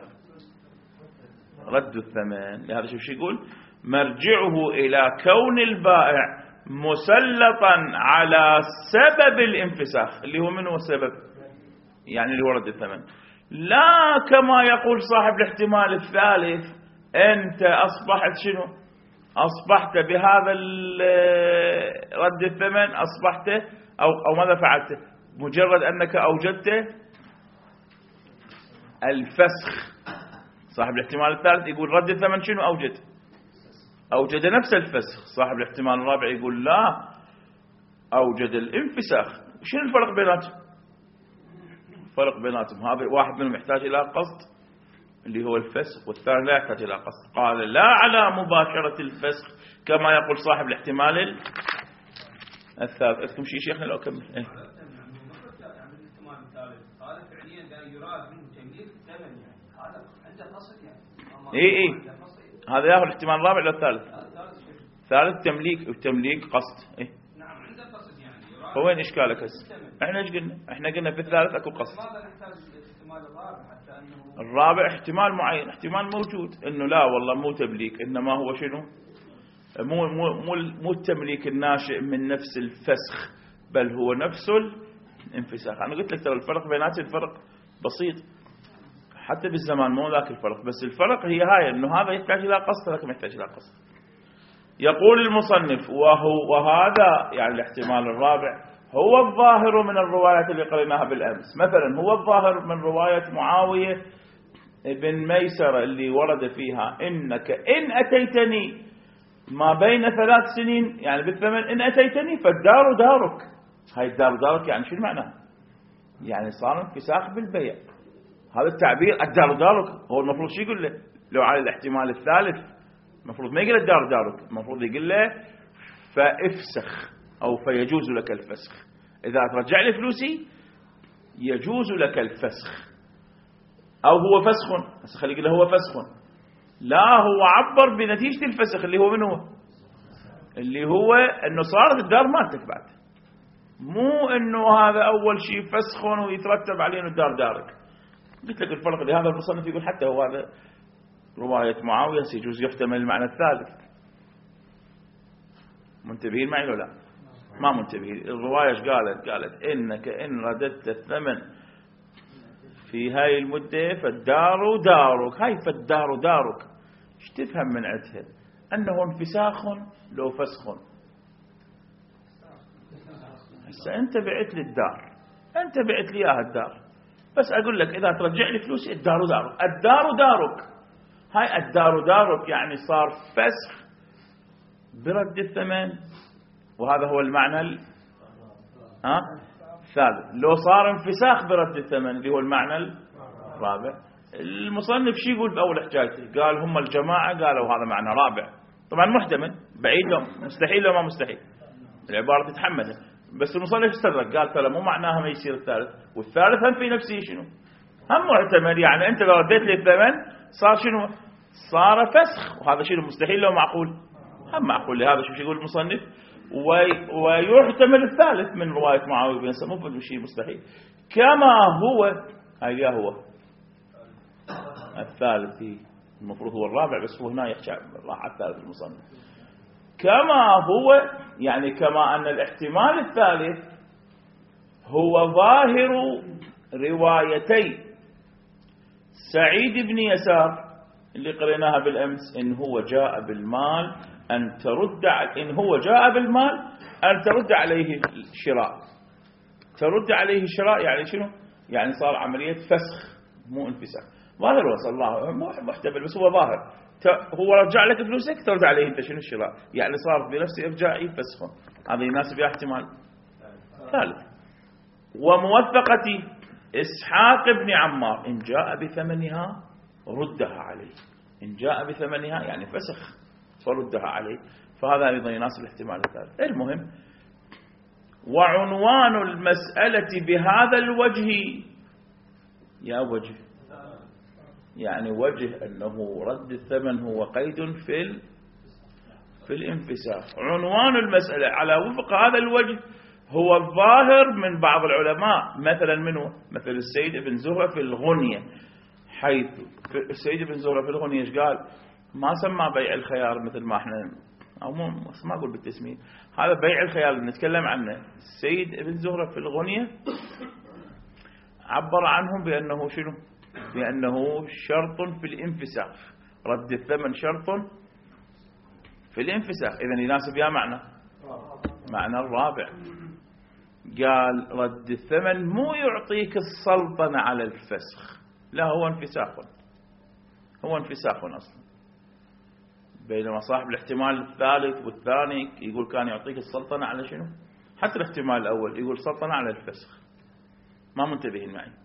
رد الثمن. لهذا شو يقول؟ مرجعه إلى كون البائع مسلطا على سبب الانفساخ، اللي هو منه السبب يعني اللي هو رد الثمن. لا كما يقول صاحب الاحتمال الثالث، أنت أصبحت شنو؟ أصبحت بهذا رد الثمن أصبحت أو ماذا فعلت؟ مجرد أنك أوجدت الفسخ. صاحب الاحتمال الثالث يقول رد الثمن شنو أوجد نفس الفسخ. صاحب الاحتمال الرابع يقول لا، أوجد الانفساخ. شنو الفرق بيناتهم؟ فرق بيناتهم هذا واحد منهم يحتاج إلى قصد اللي هو الفسخ، والثاني لا يحتاج إلى قصد. قال لا على مباشرة الفسخ كما يقول صاحب الاحتمال الثالث. أذكم شيء شيخنا لو أكمل هذا ياخذ الاحتمال الرابع ولا الثالث؟ ثالث تمليك، والتمليك قصد. نعم عنده قصد يعني. هو وين اشكالك هسه؟ احنا ايش قلنا؟ احنا قلنا في الثالث اكو قصد. لماذا نحتاج الاحتمال الرابع حتى انه الرابع احتمال معين، احتمال موجود انه لا والله مو تمليك، انما هو شنو؟ مو التمليك الناشئ من نفس الفسخ، بل هو نفس الانفساخ. انا قلت لك ترى الفرق بيناتهم فرق بسيط، حتى بالزمان مو ذاك الفرق، بس الفرق هي هاي انه هذا يحتاج الى قصد لكن ما يحتاج الى قصد. يقول المصنف وهذا يعني الاحتمال الرابع هو الظاهر من الروايات اللي قريناها بالأمس، مثلا هو الظاهر من رواية معاوية بن ميسرة اللي ورد فيها إنك إن أتيتني ما بين 3 سنين يعني بالثمن، إن أتيتني فالدار دارك. هاي الدار دارك يعني شو المعنى؟ يعني صار انفساخ بالبيع. هذا التعبير الدار دارك هو المفروض شو يقول له؟ لو على الاحتمال الثالث المفروض ما يقول الدار دارك، المفروض يقول له فافسخ أو فيجوز لك الفسخ. إذا ترجع لي فلوسي يجوز لك الفسخ، أو هو فسخ. بس خلي يقول له هو فسخ. لا، هو عبر بنتيجة الفسخ اللي هو منه، اللي هو أنه صارت الدار مالتك بعد، مو أنه هذا أول شيء فسخ ويترتب عليه أنه الدار دارك. قلت لك الفرق لهذا المصنف يقول حتى هو هذا رواية معاوية يجوز يحتمل المعنى الثالث. منتبهين معي ولا لا؟ ما منتبهين. الرواية ايش قالت إنك إن رددت الثمن في هاي المدة فالدار دارك. هاي فالدار دارك ايش تفهم من عندها؟ أنه انفساخ لو فسخ. هسه أنت بعت لي الدار، أنت بعت لي إياها الدار، بس أقول لك إذا ترجع لي فلوسي الدار دارك. الدار دارك، هاي الدار دارك يعني صار فسخ برد الثمن، وهذا هو المعنى الثالث. لو صار انفساخ برد الثمن اللي هو المعنى الرابع. المصنف شو يقول بأول حجاجته؟ قال هم الجماعة قالوا هذا معنى رابع. طبعا محتمل، بعيد لو مستحيل لو ما مستحيل، العبارة تتحملها. بس المصنف استدرك قال ترى مو معناها ما يصير الثالث، والثالث هم في نفسه شنو هم محتمل. يعني أنت لو رديت لي الثمن صار شنو؟ صار فسخ، وهذا شنو مستحيل لو معقول هم معقول. لهذا شو يقول المصنف ويحتمل الثالث من رواية معاوية بن سلمة، مو شيء مستحيل. كما هو هيا هو الثالث، المفروض هو الرابع بس هو هنا يخشى راح على الثالث المصنف. كما هو يعني كما أن الاحتمال الثالث هو ظاهر روايتي سعيد بن يسار اللي قريناها بالأمس، إن هو جاء بالمال أن ترد إن هو جاء بالمال أن ترد عليه الشراء. ترد عليه الشراء يعني شنو؟ يعني صار عملية فسخ مو انفساخ. ظاهر وصل الله مو محتمل بس هو ظاهر. هو رجع لك فلوسك ترد عليه انت شنو الشراء، يعني صار بنفس ارجاعي فسخ. هذا يناسب احتمال ثالث. وموثقة إسحاق بن عمار إن جاء بثمنها ردها عليه. إن جاء بثمنها يعني فسخ فردها عليه، فهذا أيضا يناسب الاحتمال الثالث. المهم، وعنوان المسألة بهذا الوجه يا وجه يعني وجه أنه رد الثمن هو قيد في الانفساخ. عنوان المسألة على وفق هذا الوجه هو الظاهر من بعض العلماء، مثلا منه مثل السيد ابن زهرة في الغنية، حيث السيد ابن زهرة في الغنية ايش قال؟ ما سمى بيع الخيار مثل ما احنا او ما اقول بالتسمية، هذا بيع الخيار اللي نتكلم عنه. السيد ابن زهرة في الغنية عبر عنهم بأنه شنو؟ بأنه شرط في الانفساخ. رد الثمن شرط في الانفساخ. إذن يناسب يا معنى الرابع. قال رد الثمن مو يعطيك السلطنة على الفسخ، لا هو انفساخ، هو انفساخ أصلا. بينما صاحب الاحتمال الثالث والثاني يقول كان يعطيك السلطنة على شنو؟ حتى الاحتمال الأول يقول سلطنة على الفسخ. ما منتبهين معي؟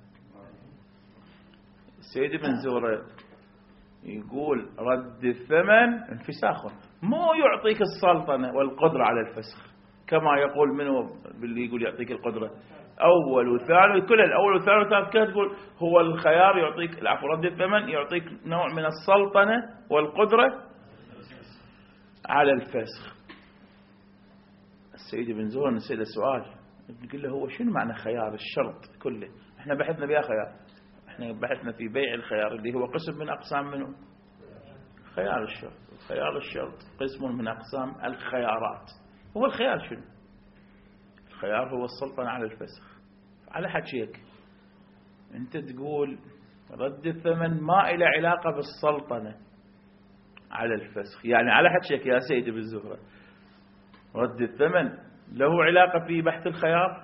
السيد ابن زهرة يقول رد الثمن انفساخ، مو يعطيك السلطنة والقدرة على الفسخ كما يقول منه باللي يقول يعطيك القدرة. أول وثاني كل الأول والثاني والثالث كده تقول هو الخيار يعطيك العفو رد الثمن يعطيك نوع من السلطنة والقدرة على الفسخ. السيد ابن زهرة نسأل السؤال نقول له هو شنو معنى خيار الشرط كله؟ احنا بحثنا بها خيار، احنا بحثنا في بيع الخيار اللي هو قسم من أقسام منه خيار الشرط. خيار الشرط قسم من أقسام الخيارات. هو الخيار شنو؟ الخيار هو السلطنة على الفسخ. على حكيك انت تقول رد الثمن ما إلى علاقة بالسلطنة على الفسخ، يعني على حكيك يا سيد ابن زهرة رد الثمن له علاقة في بحث الخيار؟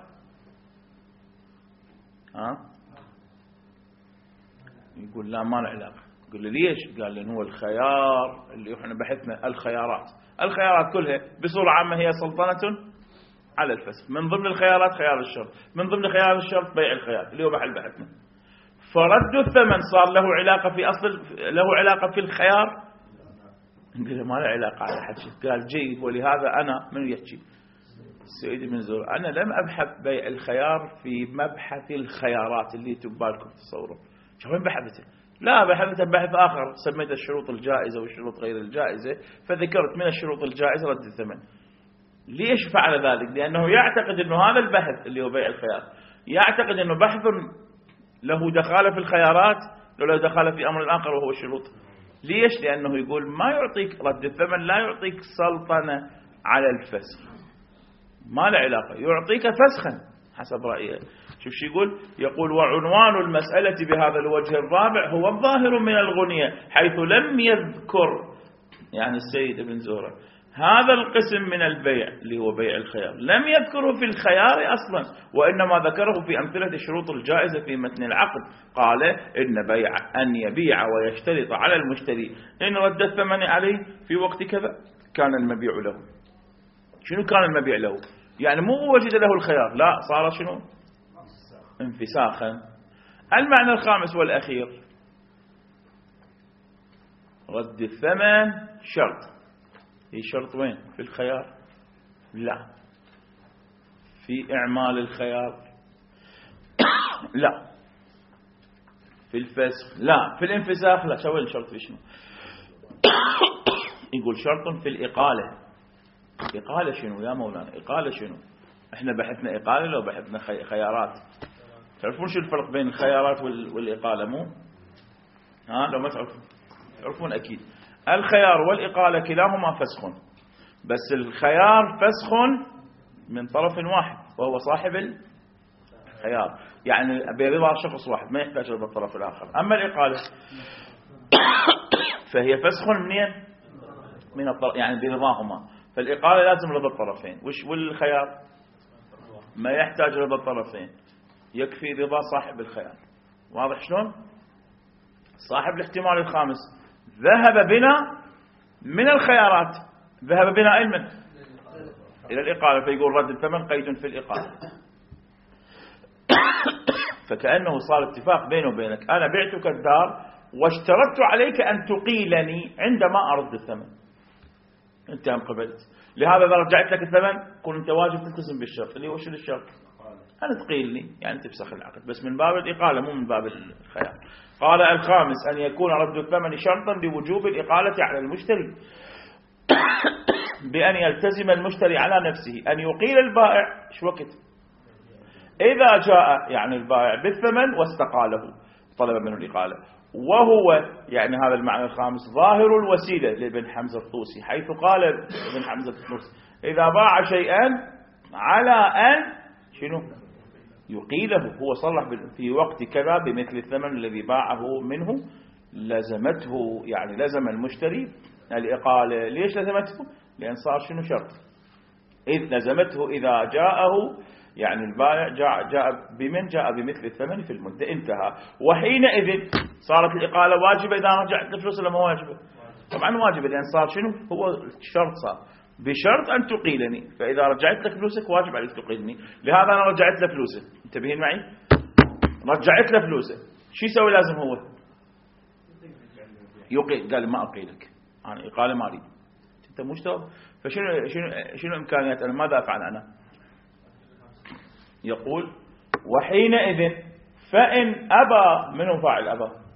يقول لا ما له علاقة. يقول لي ليش؟ قال لأن هو الخيار اللي احنا بحثنا الخيارات كلها بصورة عامة هي سلطنة على الفسخ. من ضمن الخيارات خيار الشرط، من ضمن خيار الشرط بيع الخيار اللي هو محل بحثنا. فرد الثمن صار له علاقة في له علاقة في الخيار؟ قال ما له علاقة على حكي. قال جيد، ولهذا أنا من يحكي السيد بن زهرة أنا لم أبحث بيع الخيار في مبحث الخيارات اللي تبالكم تصوروا. شو وين بحثته؟ لا بحثته بحث آخر سميته الشروط الجائزة والشروط غير الجائزة، فذكرت من الشروط الجائزة رد الثمن. ليش فعل ذلك؟ لأنه يعتقد أنه هذا البحث اللي هو بيع الخيار يعتقد أنه بحث له دخالة في الخيارات، له دخالة في أمر آخر وهو الشروط. ليش؟ لأنه يقول ما يعطيك رد الثمن، لا يعطيك سلطنة على الفسخ، ما له علاقة، يعطيك فسخا حسب رأيه. شوف شو يقول وعنوان المسألة بهذا الوجه الرابع هو الظاهر من الغنية، حيث لم يذكر يعني السيد ابن زهرة هذا القسم من البيع اللي هو بيع الخيار، لم يذكره في الخيار أصلا، وإنما ذكره في أمثلة الشروط الجائزة في متن العقد. قال إن بيع أن يبيع ويشترط على المشتري إن رد الثمن عليه في وقت كذا كان المبيع له. شنو كان المبيع له؟ يعني مو وجد له الخيار، لا صار شنو؟ انفساخا. المعنى الخامس والأخير رد الثمن شرط. هي شرط وين؟ في الخيار؟ لا. في إعمال الخيار؟ لا. في الفسخ؟ لا. في الانفساخ؟ لا. شو الشرط في شنو؟ يقول شرط في الإقالة. إقالة شنو يا مولانا؟ إقالة شنو؟ احنا بحثنا إقالة لو بحثنا خيارات. تعرفون شو الفرق بين الخيارات والإقالة مو؟ لو ما تعرفون أكيد. الخيار والإقالة كلاهما فسخ، بس الخيار فسخ من طرف واحد وهو صاحب الخيار، يعني برضا شخص واحد ما يحتاج رضا الطرف الآخر. أما الإقالة فهي فسخ من الطرف، يعني برضاهما. فالإقالة لازم رضا الطرفين. والخيار ما يحتاج رضا الطرفين، يكفي رضا صاحب الخيار. واضح شلون؟ صاحب الاحتمال الخامس ذهب بنا من الخيارات، ذهب بنا إلى الإقالة، فيقول رد الثمن قيد في الإقالة. فكأنه صار اتفاق بينه وبينك، أنا بعتك الدار واشترطت عليك أن تقيلني عندما أرد الثمن، أنت هم قبلت، لهذا إذا رجعت لك الثمن كن أنت واجب تلتزم بالشرط اللي هو شنو الشرط؟ أنا تقيلني يعني تفسخ العقد، بس من باب الإقالة مو من باب الخيار. قال الخامس أن يكون رد الثمن شرطا بوجوب الإقالة على المشتري بأن يلتزم المشتري على نفسه أن يقيل البائع شو وقت إذا جاء يعني البائع بالثمن واستقاله طلب منه الإقالة. وهو يعني هذا المعنى الخامس ظاهر الوسيلة لابن حمزة الطوسي، حيث قال ابن حمزة الطوسي إذا باع شيئا على أن شنو يقيله، هو صلح في وقت كذا بمثل الثمن الذي باعه منه، لزمته يعني لزم المشتري الإقالة. ليش لزمته؟ لأن صار شنو شرط، إذ لزمته إذا جاءه يعني البائع جاء بمثل الثمن في المدة انتهى، وحينئذ صارت الإقالة واجبة إذا رجعت الفلوس ولا ما واجبة؟ طبعا واجبة، لأن صار شنو هو الشرط، صار بشرط أن تقيلني، فإذا رجعت لك فلوسك واجب عليك تقيلني، لهذا أنا رجعت له فلوسه. انتبهين معي؟ رجعت له فلوسه، شو يسوي لازم هو؟ يقيل. قال ما أقيلك، أنا إقالة ما أريد، أنت مشترط. فشنو إمكانيات أنا؟ ماذا أفعل أنا؟ يقول وحينئذ فإن أبى، منه فاعل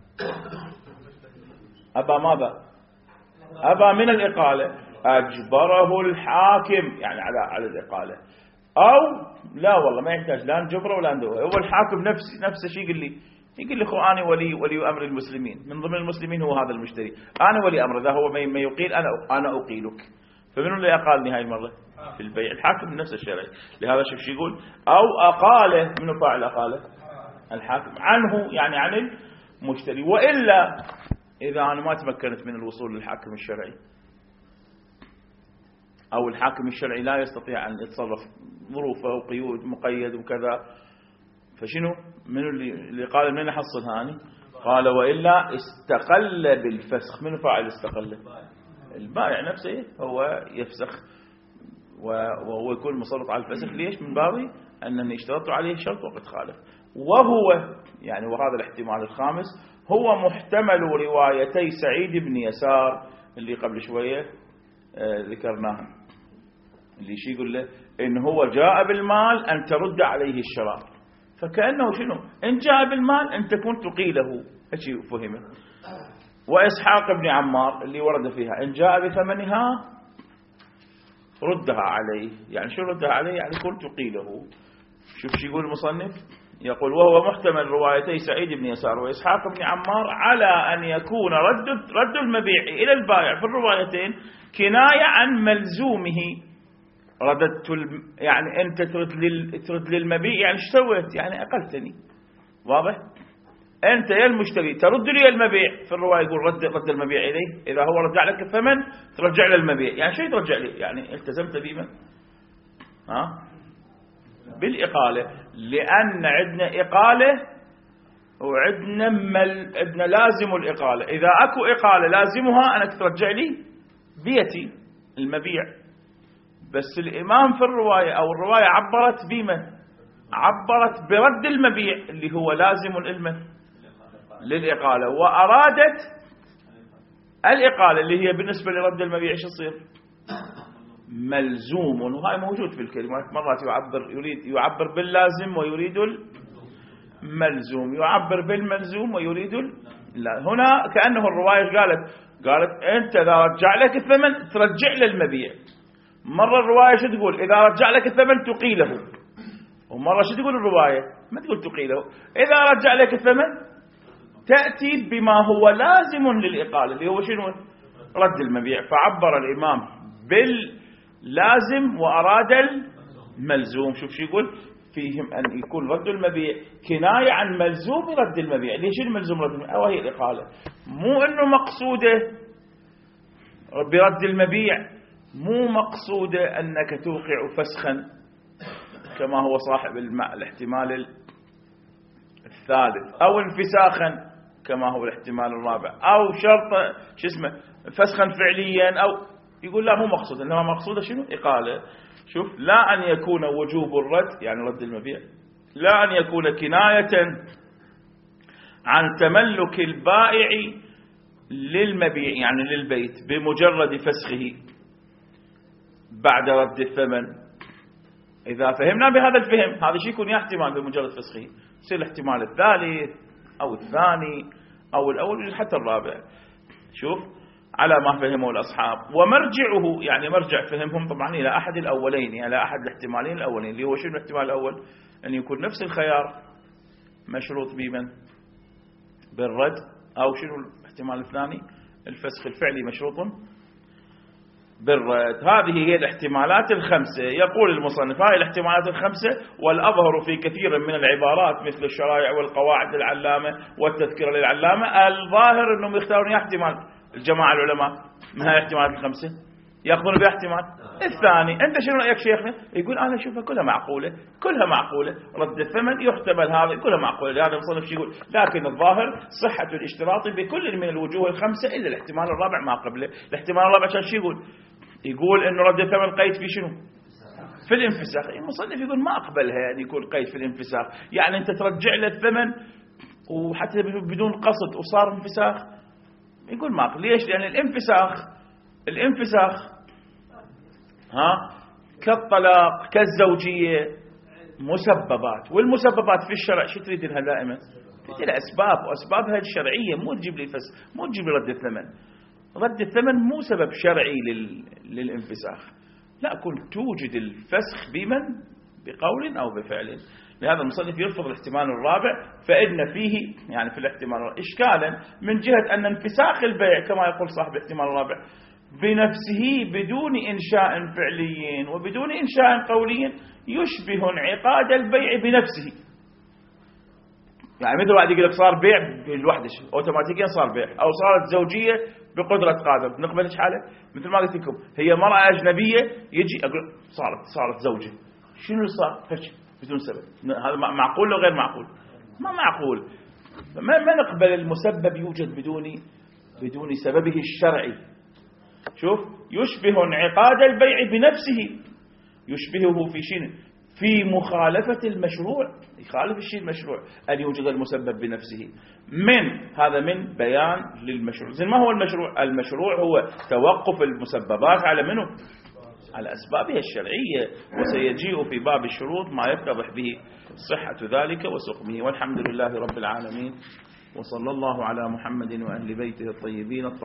أبى ماذا؟ أبى من الإقالة، أجبره الحاكم يعني على الإقالة، أو لا والله ما يحتاج لا نجبره ولا ندوه، هو الحاكم نفسه شيء يقول لي أخو أنا ولي أمر المسلمين، من ضمن المسلمين هو هذا المشتري، أنا ولي أمر، إذا هو ما يقيل أنا أقيلك. فمن اللي أقالني هاي المرة؟ في البيع الحاكم نفس الشرعي. لهذا شو يقول أو أقاله، من فاعل أقاله؟ الحاكم عنه يعني عن المشتري. وإلا إذا أنا ما تمكنت من الوصول للحاكم الشرعي أو الحاكم الشرعي لا يستطيع أن يتصرف ظروفه وقيود مقيد وكذا، فشنو من اللي قال من يحصل هاني؟ قال وإلا استقل بالفسخ. من فاعل استقل؟ البائع نفسه هو يفسخ وهو يكون مسلط على الفسخ. ليش؟ من باب أنني اشترطت عليه شرط وقد خالف. وهو يعني وهذا الاحتمال الخامس هو محتمل روايتي سعيد بن يسار اللي قبل شوية ذكرناها، اللي شي يقول له إن هو جاء بالمال أن ترد عليه الشراء، فكأنه شنو؟ إن جاء بالمال أن تكون تقيله، أشي فهمه. وإسحاق بن عمار اللي ورد فيها إن جاء بثمنها ردها عليه، يعني شو ردها عليه؟ يعني كن تقيله. شوف شو يقول المصنف، يقول وهو محتمل روايتي سعيد بن يسار وإسحاق بن عمار على أن يكون رد المبيع إلى البائع في الروايتين كناية عن ملزومه. يعني أنت ترد للمبيع، يعني ايش سويت؟ يعني أقلتني. واضح؟ أنت يا المشتري ترد لي المبيع، في الرواية يقول رد المبيع إليه، إذا هو رجع لك الثمن ترجع له المبيع. يعني شو ترجع لي؟ يعني التزمت بما بالإقالة، لأن عندنا إقالة وعندنا لازم الإقالة. إذا أكو إقالة لازمها أنك ترجع لي بيتي المبيع. بس الإمام في الرواية أو الرواية عبرت بما عبرت برد المبيع اللي هو لازم للإقالة، وأرادت الإقالة اللي هي بالنسبة لرد المبيع ايش يصير؟ ملزوم. وهاي موجود في الكلمات، مرات يعبر باللازم ويريد الملزوم، يعبر بالملزوم ويريد لا. هنا كأنه الرواية قالت أنت إذا رجع لك الثمن ترجع للمبيع. مرة الرواية شو تقول؟ إذا رجع لك الثمن تقيله. ومرة شو تقول الرواية؟ ما تقول تقيله. إذا رجع لك الثمن تأتي بما هو لازم للإقالة اللي هو شنو؟ رد المبيع. فعبر الإمام باللازم وأراد الملزوم. شوف شو يقول فيهم أن يكون رد المبيع كناية عن ملزوم رد المبيع. ليش الملزوم رد المبيع؟ وهي الإقالة، مو أنه مقصودة برد المبيع، مو مقصودة أنك توقع فسخا كما هو صاحب الاحتمال الثالث، أو انفساخا كما هو الاحتمال الرابع، أو شرط فسخا فعليا، أو يقول لا مو مقصود، إنما مقصودة شنو؟ إقالة. شوف، لا أن يكون وجوب الرد يعني رد المبيع، لا أن يكون كناية عن تملك البائع للمبيع يعني للبيت بمجرد فسخه بعد رد الثمن. إذا فهمنا بهذا الفهم هذا شيء يكون احتمال بمجرد فسخه، يصير الاحتمال الثالث أو الثاني أو الأول حتى الرابع. شوف على ما فهمه الأصحاب. ومرجعه يعني مرجع فهمهم طبعا إلى أحد الأولين، يعني إلى أحد الاحتمالين الأولين اللي هو شنو الاحتمال الأول؟ أن يكون نفس الخيار مشروط بمن؟ بالرد، أو شنو الاحتمال الثاني؟ الفسخ الفعلي مشروط بالرد. هذه هي الاحتمالات الخمسة. يقول المصنف هذه الاحتمالات الخمسة والأظهر في كثير من العبارات مثل الشرائع والقواعد للعلامة والتذكرة للعلامة الظاهر أنهم يختارون احتمال الجماعة العلماء من هذه الاحتمالات الخمسة يأخذون باحتمال الثاني. أنت شنو رأيك شيخنا؟ يقول أنا أشوفها كلها معقولة، كلها معقولة، رد الثمن يحتمل هذا كلها معقولة. لهذا المصنف يقول لكن الظاهر صحة الاشتراط بكل من الوجوه الخمسة إلا الاحتمال الرابع ما قبله. الاحتمال الرابع كان شو يقول إنه رد الثمن قيد في شنو؟ في الانفساخ. المصنف يقول ما أقبلها، يعني يكون قيد في الانفساخ، يعني أنت ترجع له الثمن وحتى بدون قصد وصار انفساخ. يقول ما أقبل. ليش؟ لأن الانفساخ كالطلاق كالزوجية مسببات، والمسببات في الشرع شو تريد لها دائما؟ تريد لها أسباب، وأسبابها الشرعية مو تجيب لي مو تجيب لي رد الثمن. رد الثمن مو سبب شرعي للانفساخ، لا كنت توجد الفسخ بمن؟ بقول أو بفعل. لهذا المصنف يرفض الاحتمال الرابع، فإن فيه يعني في الاحتمال إشكالا من جهة أن انفساخ البيع كما يقول صاحب الاحتمال الرابع بنفسه بدون إنشاء فعلي وبدون إنشاء قولي يشبه انعقاد البيع بنفسه. يعني مثل واحد يقول لك صار بيع بالوحدة اوتوماتيكيا صار بيع، او صارت زوجية بقدرة قادر، نقبل ايش حاله؟ مثل ما قلت لكم هي مرأة أجنبية يجي أقول صارت زوجة، شنو اللي صار؟ هيك بدون سبب، هذا معقول ولا غير معقول؟ ما معقول. ما نقبل المسبب يوجد بدون سببه الشرعي. شوف، يشبه انعقاد البيع بنفسه، يشبهه في شيء في مخالفة المشروع، يخالف الشيء المشروع أن يوجد المسبب بنفسه. هذا من بيان للمشروع. زين ما هو المشروع؟ المشروع هو توقف المسببات على منه؟ على أسبابها الشرعية، وسيجيء في باب الشروط ما يتضح به صحة ذلك وسقمه. والحمد لله رب العالمين، وصلى الله على محمد وأهل بيته الطيبين الطاهرين.